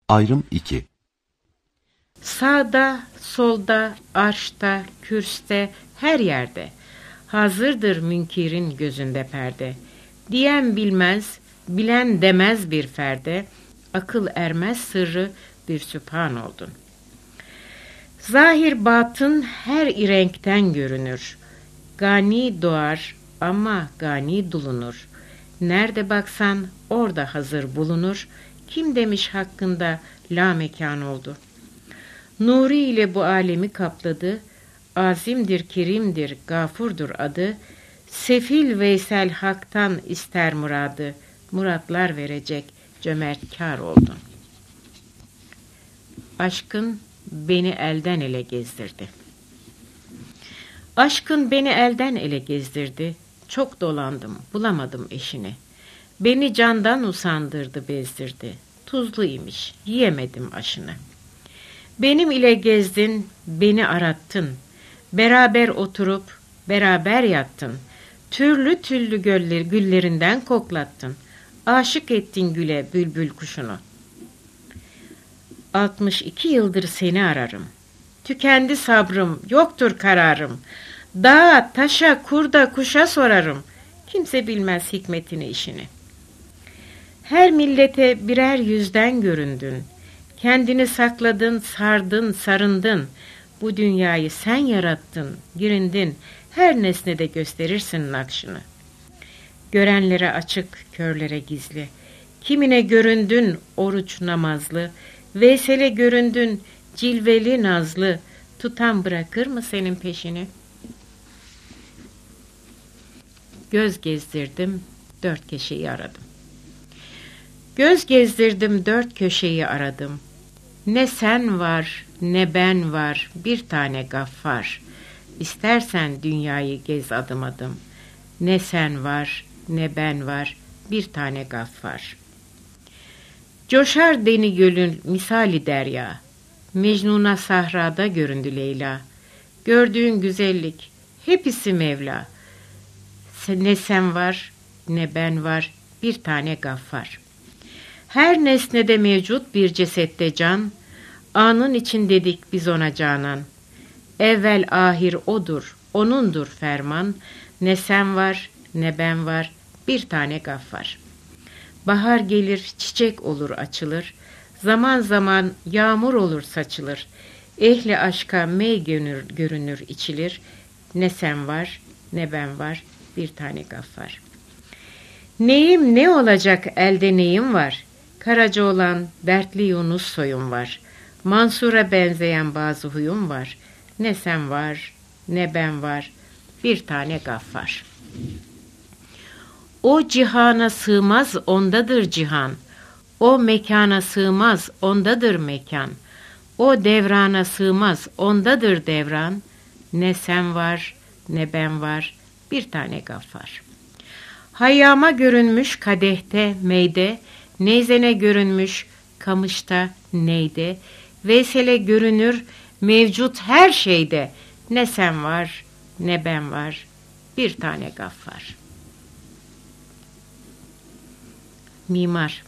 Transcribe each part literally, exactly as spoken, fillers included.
Ayrım iki. Sağda, solda, arşta, kürste, her yerde hazırdır münkirin gözünde perde. Diyen bilmez, bilen demez bir ferde, akıl ermez sırrı bir sübhan oldun. Zahir batın her irenkten görünür. Gani doğar ama gani bulunur. Nerede baksan orada hazır bulunur. Kim demiş hakkında la mekan oldu. Nuri ile bu alemi kapladı. Azimdir, kerimdir, gafurdur adı. Sefil Veysel haktan ister muradı. Muratlar verecek cömertkar oldun. Aşkın beni elden ele gezdirdi. Aşkın beni elden ele gezdirdi. Çok dolandım, bulamadım eşini. Beni candan usandırdı, bezdirdi. Tuzlu imiş, yiyemedim aşını. Benim ile gezdin, beni arattın. Beraber oturup, beraber yattın. Türlü türlü göller, güllerinden koklattın. Aşık ettin güle bülbül kuşunu. Altmış iki yıldır seni ararım. Tükendi sabrım, yoktur kararım. Dağa, taşa, kurda, kuşa sorarım. Kimse bilmez hikmetini, işini. Her millete birer yüzden göründün. Kendini sakladın, sardın, sarındın. Bu dünyayı sen yarattın, girindin. Her nesnede gösterirsin nakşını. Görenlere açık, körlere gizli. Kimine göründün oruç namazlı. Veysel'e göründün cilveli nazlı. Tutan bırakır mı senin peşini? Göz gezdirdim, dört köşeyi aradım. Göz gezdirdim, dört köşeyi aradım. Ne sen var, ne ben var, bir tane gaffar. İstersen dünyayı gez adım adım. Ne sen var, ne ben var, bir tane gaffar. Coşar deni gölün misali derya. Mecnun'a sahrada göründü Leyla. Gördüğün güzellik, hepsi Mevla. Ne sen var, ne ben var, bir tane gaffar. Her nesnede mevcut bir cesette can, anın için dedik biz ona canan. Evvel ahir odur, onundur ferman, ne sen var, ne ben var, bir tane gaffar. Bahar gelir, çiçek olur açılır, zaman zaman yağmur olur saçılır. Ehli aşka mey görünür, görünür içilir, ne sen var, ne ben var, bir tane gaffar. Neyim ne olacak elde neyim var? Karaca olan dertli Yunus soyum var. Mansur'a benzeyen bazı huyum var. Ne sen var, ne ben var, bir tane gaffar. O cihana sığmaz, ondadır cihan. O mekana sığmaz, ondadır mekan. O devrana sığmaz, ondadır devran. Ne sen var, ne ben var, bir tane gaffar. Hayyama görünmüş kadehte, meyde, neyzene görünmüş kamışta, neyde, Veysel'e görünür mevcut her şeyde. Ne sen var, ne ben var, bir tane gaffar. Mimar.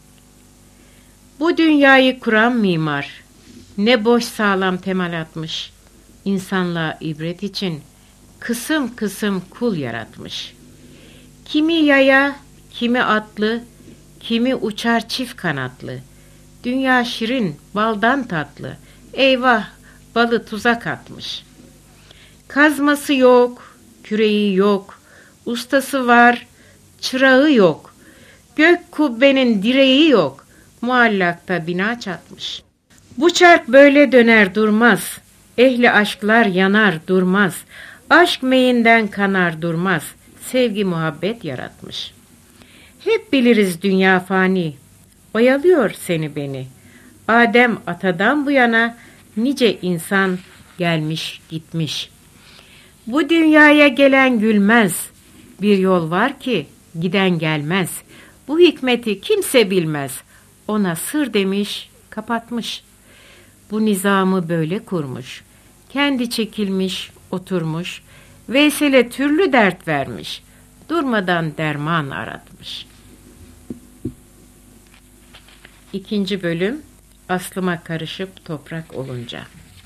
Bu dünyayı kuran mimar, ne boş sağlam temel atmış, insanlığa ibret için kısım kısım kul yaratmış. Kimi yaya, kimi atlı, kimi uçar çift kanatlı. Dünya şirin, baldan tatlı, eyvah balı tuzak atmış. Kazması yok, küreği yok, ustası var, çırağı yok. Gök kubbenin direği yok, muallakta bina çatmış. Bu çark böyle döner durmaz, ehli aşklar yanar durmaz. Aşk meyinden kanar durmaz, sevgi muhabbet yaratmış. Hep biliriz dünya fani, oyalıyor seni beni. Adem atadan bu yana nice insan gelmiş gitmiş. Bu dünyaya gelen gülmez, bir yol var ki giden gelmez. Bu hikmeti kimse bilmez, ona sır demiş kapatmış. Bu nizamı böyle kurmuş, kendi çekilmiş oturmuş, Veysel'e türlü dert vermiş, durmadan derman aratmış. İkinci bölüm, aslıma karışıp toprak olunca.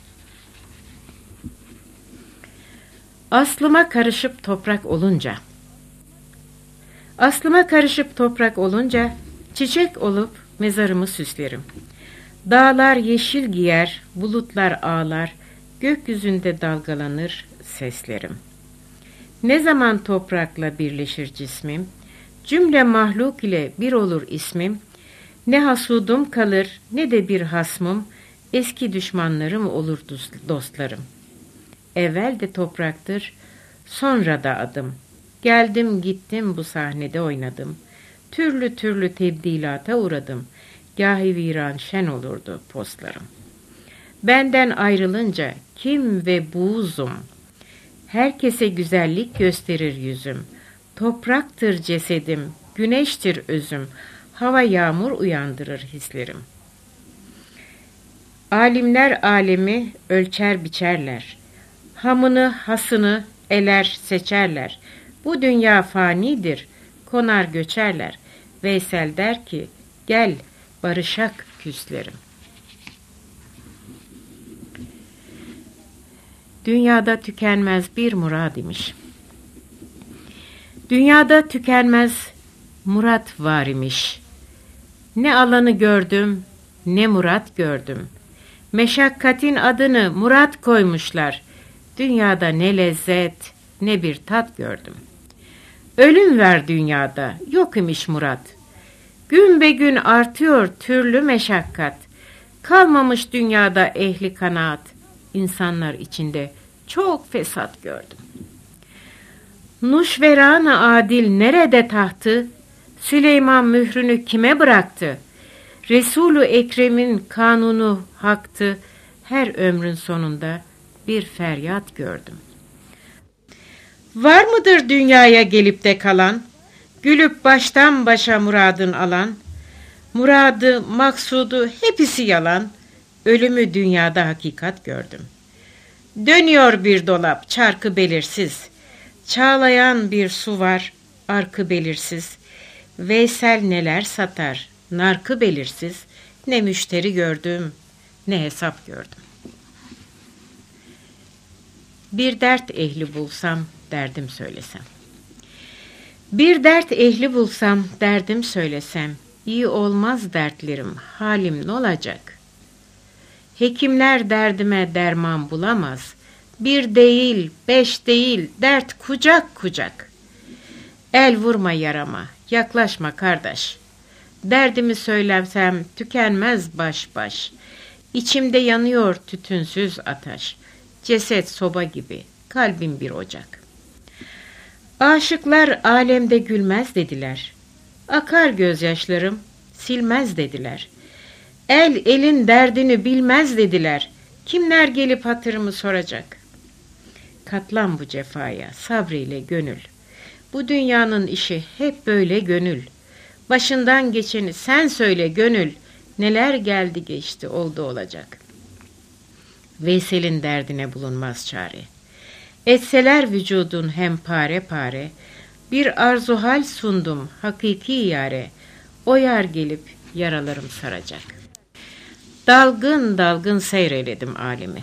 Aslıma karışıp toprak olunca. Aslıma karışıp toprak olunca çiçek olup mezarımı süslerim. Dağlar yeşil giyer, bulutlar ağlar, gökyüzünde dalgalanır seslerim. Ne zaman toprakla birleşir cismim, cümle mahluk ile bir olur ismim, ne hasudum kalır ne de bir hasmım, eski düşmanlarım olur dostlarım. Evvel de topraktır, sonra da adım. Geldim gittim bu sahnede oynadım. Türlü türlü tebdilata uğradım. Gahi viran şen olurdu postlarım. Benden ayrılınca kim ve buğzum. Herkese güzellik gösterir yüzüm. Topraktır cesedim, güneştir özüm. Hava yağmur uyandırır hislerim. Alimler alemi ölçer biçerler. Hamını hasını eler seçerler. Bu dünya fanidir, konar göçerler. Veysel der ki, gel barışak küslerim. Dünyada tükenmez bir murad imiş. Dünyada tükenmez murat var imiş. Ne alanı gördüm, ne murat gördüm. Meşakkatin adını murat koymuşlar. Dünyada ne lezzet, ne bir tat gördüm. Ölüm ver dünyada, yok imiş murat. Gün be gün artıyor türlü meşakkat. Kalmamış dünyada ehli kanaat. İnsanlar içinde çok fesat gördüm. Nuşveran-ı adil nerede tahtı? Süleyman mührünü kime bıraktı? Resul-ü Ekrem'in kanunu haktı. Her ömrün sonunda bir feryat gördüm. Var mıdır dünyaya gelip de kalan? Gülüp baştan başa muradın alan? Muradı, maksudu hepsi yalan. Ölümü dünyada hakikat gördüm. Dönüyor bir dolap, çarkı belirsiz. Çağlayan bir su var, arkı belirsiz. Veysel neler satar, narkı belirsiz. Ne müşteri gördüm, ne hesap gördüm. Bir dert ehli bulsam, derdim söylesem. Bir dert ehli bulsam, derdim söylesem. İyi olmaz dertlerim, halim ne olacak? Hekimler derdime derman bulamaz. Bir değil, beş değil, dert kucak kucak. El vurma yarama, yaklaşma kardeş. Derdimi söylemsem tükenmez baş baş. İçimde yanıyor tütünsüz ateş. Ceset soba gibi, kalbim bir ocak. Aşıklar alemde gülmez dediler. Akar gözyaşlarım, silmez dediler. El elin derdini bilmez dediler. Kimler gelip hatırımı soracak? Katlan bu cefaya, sabriyle gönül. Bu dünyanın işi hep böyle gönül. Başından geçeni sen söyle gönül. Neler geldi geçti oldu olacak. Veysel'in derdine bulunmaz çare. Etseler vücudun hem pare pare. Bir arzuhal sundum hakiki yare. O yar gelip yaralarım saracak. Dalgın dalgın seyreyledim alemi.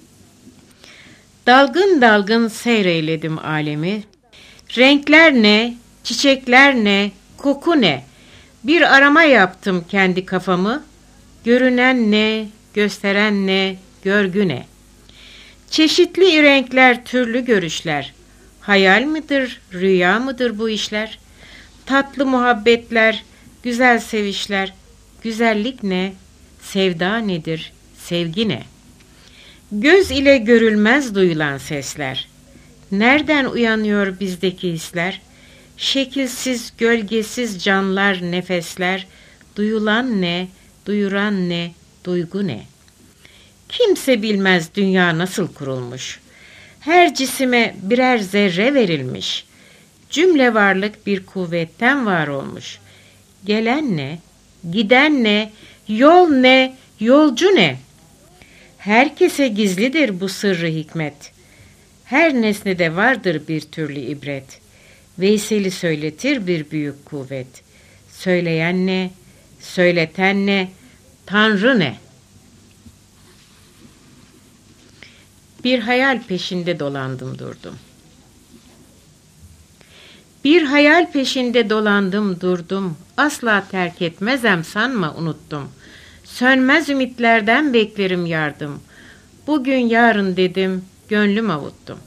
Dalgın dalgın seyreyledim alemi. Renkler ne, çiçekler ne, koku ne? Bir arama yaptım kendi kafamı. Görünen ne, gösteren ne, görgü ne? Çeşitli renkler, türlü görüşler. Hayal midir, rüya mıdır bu işler? Tatlı muhabbetler, güzel sevişler. Güzellik ne? Sevda nedir? Sevgi ne? Göz ile görülmez duyulan sesler. Nereden uyanıyor bizdeki hisler? Şekilsiz, gölgesiz canlar, nefesler. Duyulan ne? Duyuran ne? Duygu ne? Kimse bilmez dünya nasıl kurulmuş. Her cisime birer zerre verilmiş. Cümle varlık bir kuvvetten var olmuş. Gelen ne? Giden ne? Yol ne? Yolcu ne? Herkese gizlidir bu sırrı hikmet. Her nesnede vardır bir türlü ibret. Veysel'i söyletir bir büyük kuvvet. Söyleyen ne? Söyleten ne? Tanrı ne? Bir hayal peşinde dolandım durdum. Bir hayal peşinde dolandım durdum, asla terk etmezem sanma unuttum. Sönmez ümitlerden beklerim yardım, bugün yarın dedim, gönlüm avuttum.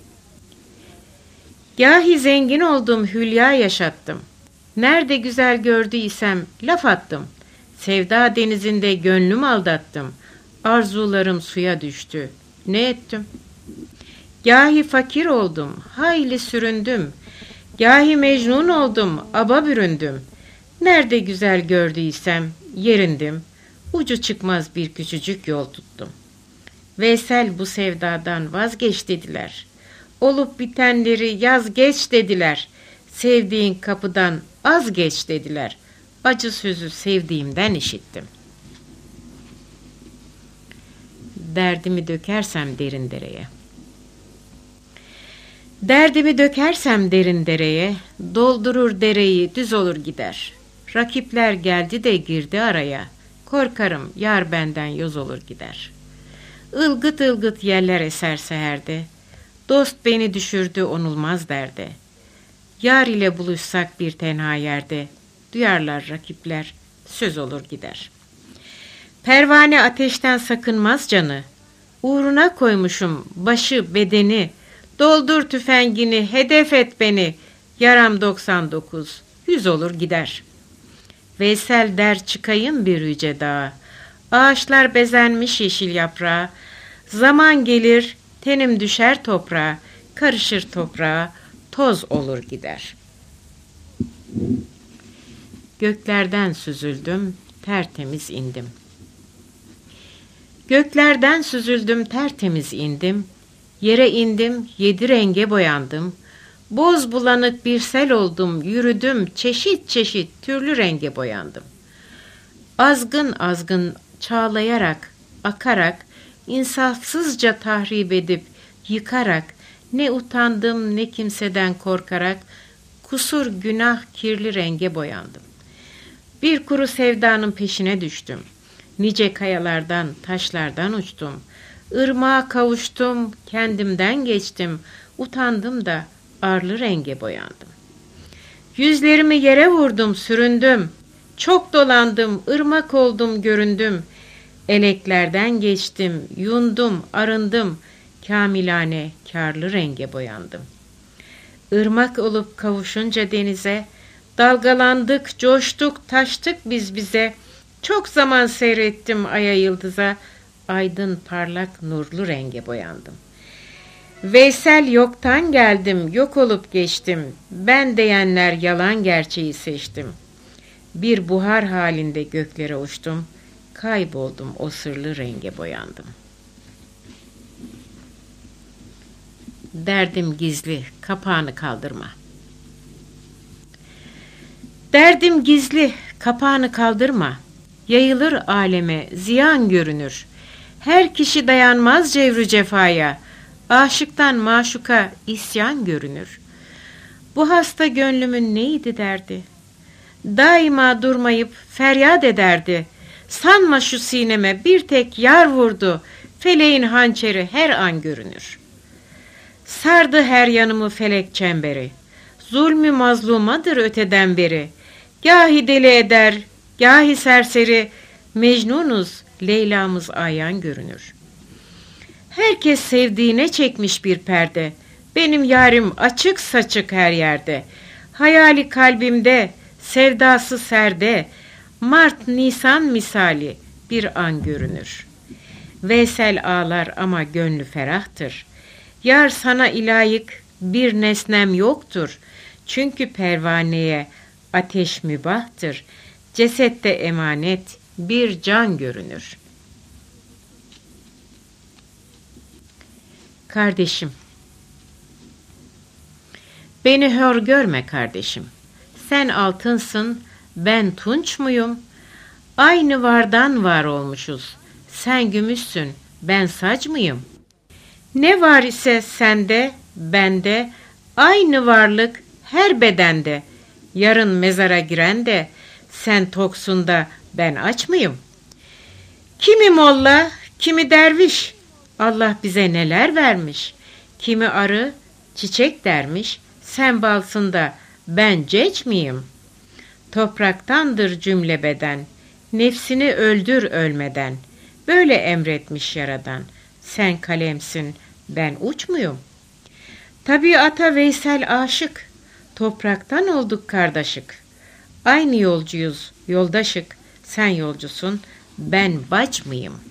Gahi zengin oldum, hülya yaşattım. Nerede güzel gördüysem laf attım. Sevda denizinde gönlüm aldattım. Arzularım suya düştü, ne ettim? Gahi fakir oldum, hayli süründüm. Gahi mecnun oldum, aba büründüm. Nerede güzel gördüysem yerindim. Ucu çıkmaz bir küçücük yol tuttum. Veysel bu sevdadan vazgeç dediler. Olup bitenleri yaz geç dediler. Sevdiğin kapıdan az geç dediler. Acı sözü sevdiğimden işittim. Derdimi dökersem derin dereye. Derdimi dökersem derin dereye, doldurur dereyi düz olur gider. Rakipler geldi de girdi araya, korkarım yar benden yoz olur gider. Ilgıt ılgıt yeller eser seherde, dost beni düşürdü onulmaz derde. Yar ile buluşsak bir tenha yerde, duyarlar rakipler, söz olur gider. Pervane ateşten sakınmaz canı, uğruna koymuşum başı bedeni, doldur tüfengini, hedef et beni, yaram doksan dokuz, yüz olur gider. Veysel der çıkayım bir yüce dağa, ağaçlar bezenmiş yeşil yaprağa, zaman gelir, tenim düşer toprağa, karışır toprağa, toz olur gider. Göklerden süzüldüm, tertemiz indim. Göklerden süzüldüm, tertemiz indim. Yere indim, yedi renge boyandım. Boz bulanık bir sel oldum, yürüdüm, çeşit çeşit türlü renge boyandım. Azgın azgın çağlayarak, akarak, insafsızca tahrip edip, yıkarak, ne utandım ne kimseden korkarak, kusur günah kirli renge boyandım. Bir kuru sevdanın peşine düştüm. Nice kayalardan, taşlardan uçtum. Irmağa kavuştum, kendimden geçtim. Utandım da arlı renge boyandım. Yüzlerimi yere vurdum, süründüm. Çok dolandım, ırmak oldum, göründüm. Eleklerden geçtim, yundum, arındım. Kamilane, kârlı renge boyandım. Irmak olup kavuşunca denize, dalgalandık, coştuk, taştık biz bize. Çok zaman seyrettim aya yıldıza, aydın parlak nurlu renge boyandım. Veysel yoktan geldim, yok olup geçtim. Ben diyenler yalan gerçeği seçtim. Bir buhar halinde göklere uçtum. Kayboldum, o sırlı renge boyandım. Derdim gizli, kapağını kaldırma. Derdim gizli, kapağını kaldırma. Yayılır aleme, ziyan görünür. Her kişi dayanmaz cevrü cefaya. Aşıktan maşuka isyan görünür. Bu hasta gönlümün neydi derdi? Daima durmayıp feryat ederdi. Sanma şu sineme bir tek yar vurdu. Feleğin hançeri her an görünür. Sardı her yanımı felek çemberi. Zulmü mazlumadır öteden beri. Gahi deli eder, gahi serseri. Mecnunuz, Leyla'mız ayan görünür. Herkes sevdiğine çekmiş bir perde. Benim yarim açık saçık her yerde. Hayali kalbimde, sevdası serde. Mart, Nisan misali bir an görünür. Veysel ağlar ama gönlü ferahtır. Yar sana ilayık bir nesnem yoktur. Çünkü pervaneye ateş mübahtır. Cesette emanet bir can görünür. Kardeşim, beni hor görme kardeşim. Sen altınsın, ben tunç muyum? Aynı vardan var olmuşuz. Sen gümüşsün, ben sac mıyım? Ne var ise sende, bende, aynı varlık her bedende. Yarın mezara giren de, sen toksun da ben aç mıyım? Kimi molla, kimi derviş, Allah bize neler vermiş. Kimi arı çiçek dermiş, sen balsın da ben ceç miyim? Topraktandır cümle beden, nefsini öldür ölmeden. Böyle emretmiş yaradan, sen kalemsin, ben uç muyum? Tabiata Veysel aşık, topraktan olduk kardeşik. Aynı yolcuyuz, yoldaşık, sen yolcusun, ben baç mıyım?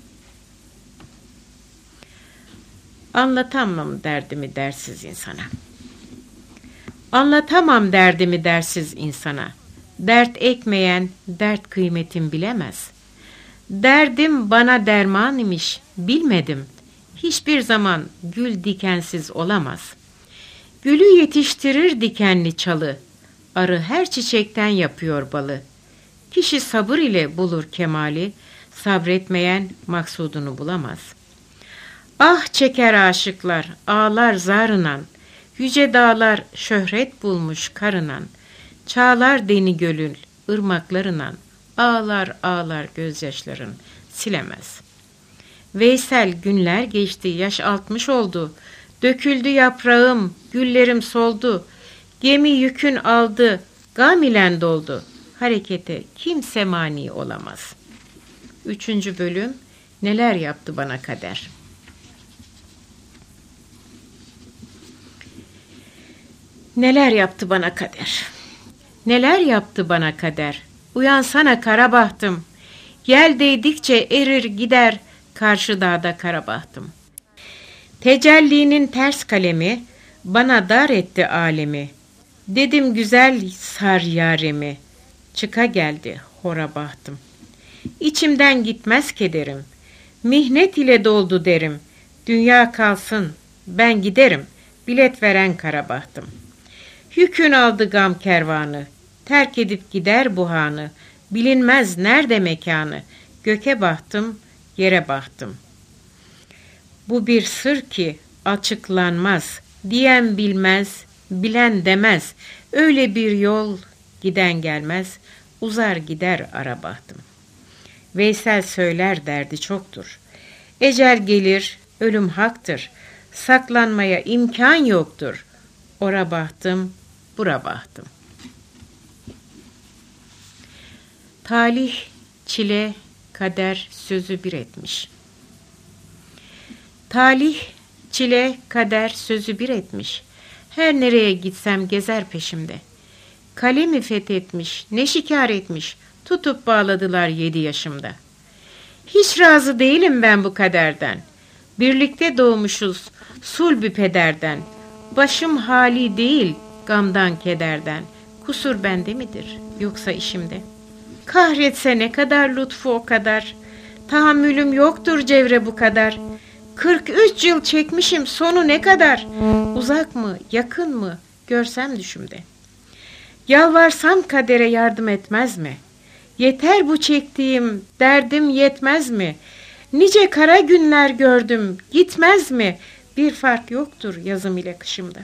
Anlatamam derdimi dersiz insana. Anlatamam derdimi dersiz insana. Dert ekmeyen dert kıymetim bilemez. Derdim bana derman imiş, bilmedim. Hiçbir zaman gül dikensiz olamaz. Gülü yetiştirir dikenli çalı. Arı her çiçekten yapıyor balı. Kişi sabır ile bulur kemali, sabretmeyen maksudunu bulamaz. Ah çeker aşıklar, ağlar zarınan, yüce dağlar şöhret bulmuş karınan, çağlar deni gölül, ırmaklarınan, ağlar ağlar gözyaşların silemez. Veysel günler geçti, yaş altmış oldu, döküldü yaprağım, güllerim soldu, gemi yükün aldı, gam ile doldu, harekete kimse mani olamaz. Üçüncü bölüm, neler yaptı bana kader? Neler yaptı bana kader? Neler yaptı bana kader? Uyansana kara bahtım. Gel değdikçe erir gider karşı dağda kara bahtım. Tecellinin ters kalemi bana dar etti alemi. Dedim güzel sar yaremi. Çıka geldi hora bahtım. İçimden gitmez kederim. Mihnet ile doldu derim. Dünya kalsın ben giderim. Bilet veren kara bahtım. Yükün aldı gam kervanı, terk edip gider bu hanı, bilinmez nerede mekanı, göke bahtım, yere bahtım. Bu bir sır ki açıklanmaz, diyen bilmez, bilen demez, öyle bir yol giden gelmez, uzar gider ara bahtım. Veysel söyler derdi çoktur, ecel gelir, ölüm haktır, saklanmaya imkan yoktur, ora bahtım, bura bahtım. Talih, çile, kader sözü bir etmiş. Talih, çile, kader sözü bir etmiş. Her nereye gitsem gezer peşimde. Kalemi fethetmiş, ne şikar etmiş, tutup bağladılar yedi yaşımda. Hiç razı değilim ben bu kaderden. Birlikte doğmuşuz, sulbü pederden. Başım hali değil, gamdan kederden, kusur bende midir, yoksa işimde? Kahretse ne kadar lütfu o kadar, tahammülüm yoktur cevre bu kadar. Kırk üç yıl çekmişim sonu ne kadar, uzak mı, yakın mı, görsem düşümde. Yalvarsam kadere yardım etmez mi? Yeter bu çektiğim, derdim yetmez mi? Nice kara günler gördüm, gitmez mi? Bir fark yoktur yazım ile kışımda.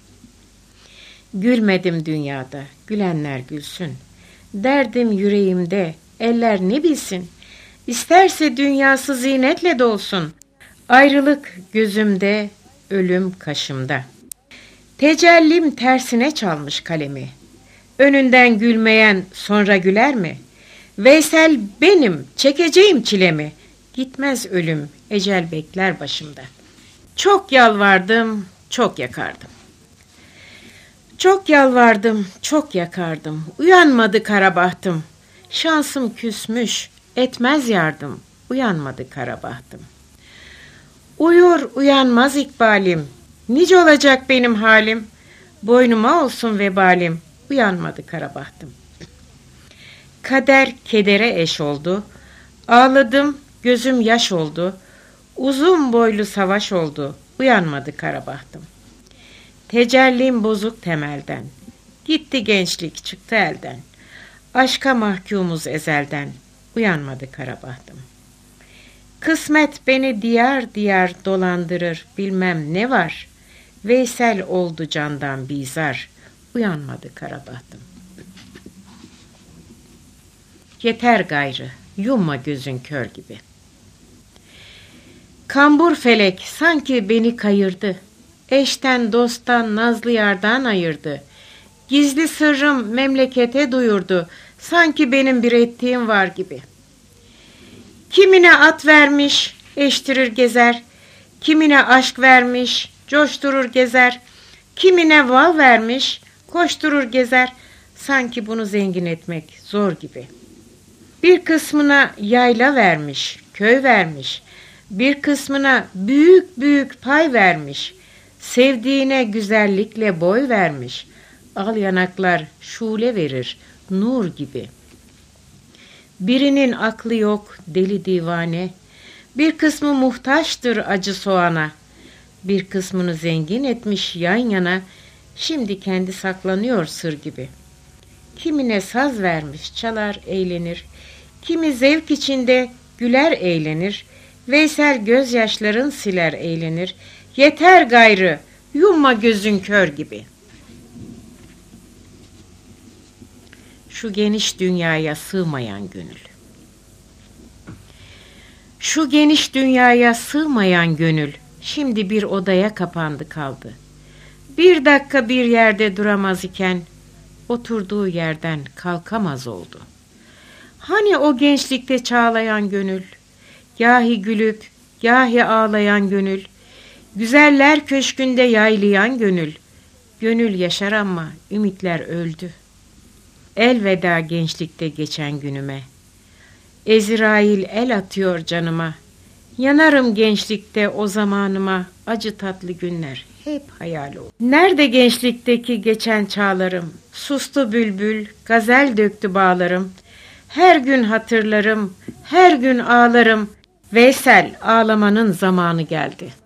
Gülmedim dünyada, gülenler gülsün. Derdim yüreğimde, eller ne bilsin. İsterse dünyası zinetle dolsun. Ayrılık gözümde, ölüm kaşımda. Tecellim tersine çalmış kalemi. Önünden gülmeyen sonra güler mi? Veysel benim, çekeceğim çilemi. Gitmez ölüm, ecel bekler başımda. Çok yalvardım, çok yakardım. Çok yalvardım, çok yakardım. Uyanmadı kara bahtım. Şansım küsmüş, etmez yardım. Uyanmadı kara bahtım. Uyur uyanmaz ikbalim. Nice olacak benim halim. Boynuma olsun vebalim. Uyanmadı kara bahtım. Kader kedere eş oldu. Ağladım, gözüm yaş oldu. Uzun boylu savaş oldu. Uyanmadı kara bahtım. Tecellim bozuk temelden. Gitti gençlik çıktı elden. Aşka mahkumuz ezelden. Uyanmadı kara bahtım. Kısmet beni diyar diyar dolandırır. Bilmem ne var. Veysel oldu candan bizar. Uyanmadı kara bahtım. Yeter gayrı. Yumma gözün kör gibi. Kambur felek sanki beni kayırdı. Eşten, dosttan, nazlı yardan ayırdı. Gizli sırrım memlekete duyurdu. Sanki benim bir ettiğim var gibi. Kimine at vermiş, eştirir gezer. Kimine aşk vermiş, coşturur gezer. Kimine val vermiş, koşturur gezer. Sanki bunu zengin etmek zor gibi. Bir kısmına yayla vermiş, köy vermiş. Bir kısmına büyük büyük pay vermiş. Sevdiğine güzellikle boy vermiş. Al yanaklar şule verir, nur gibi. Birinin aklı yok, deli divane. Bir kısmı muhtaçtır acı soğana. Bir kısmını zengin etmiş yan yana. Şimdi kendi saklanıyor sır gibi. Kimine saz vermiş, çalar eğlenir. Kimi zevk içinde güler eğlenir. Veysel gözyaşların siler eğlenir. Yeter gayrı, yumma gözün kör gibi. Şu geniş dünyaya sığmayan gönül. Şu geniş dünyaya sığmayan gönül, şimdi bir odaya kapandı kaldı. Bir dakika bir yerde duramaz iken, oturduğu yerden kalkamaz oldu. Hani o gençlikte çağlayan gönül, gahi gülüp, gahi ağlayan gönül, güzeller köşkünde yaylayan gönül, gönül yaşar ama ümitler öldü. Elveda gençlikte geçen günüme, Ezrail el atıyor canıma, yanarım gençlikte o zamanıma, acı tatlı günler hep hayal oldu. Nerede gençlikteki geçen çağlarım, sustu bülbül, gazel döktü bağlarım, her gün hatırlarım, her gün ağlarım, Veysel ağlamanın zamanı geldi.